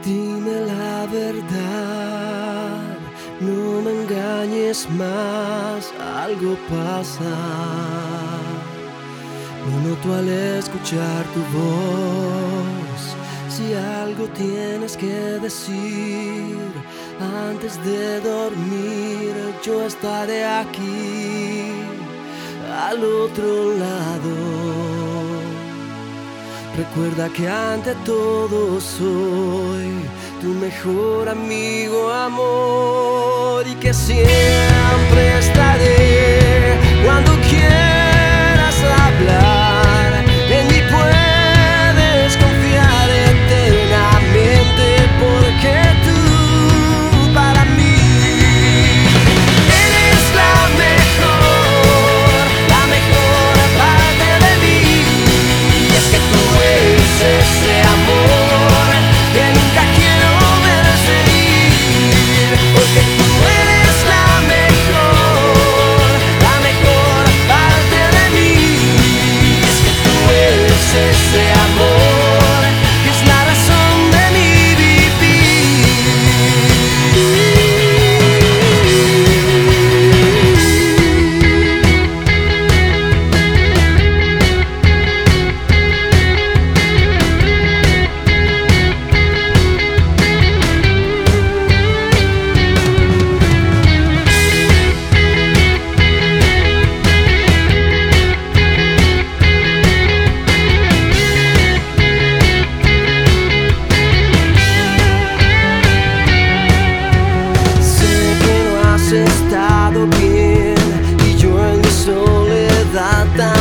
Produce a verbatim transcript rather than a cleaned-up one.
Dime la verdad, no me engañes más, algo pasa. Lo noto al escuchar tu voz. Si algo tienes que decir antes de dormir, yo estaré aquí al otro lado. Recuerda que ante todo soy tu mejor amigo, amor, y que siempre estaré cuando quieras hablar. En mí puedes confiar eternamente, porque tú para mí eres la mejor, la mejor parte de mí. Es que tú eres ese amor que nunca quiero ver seguir, porque tú eres la mejor, la mejor parte de mí. Es que tú eres ese amor que es la razón de mi estado bien y yo en mi soledad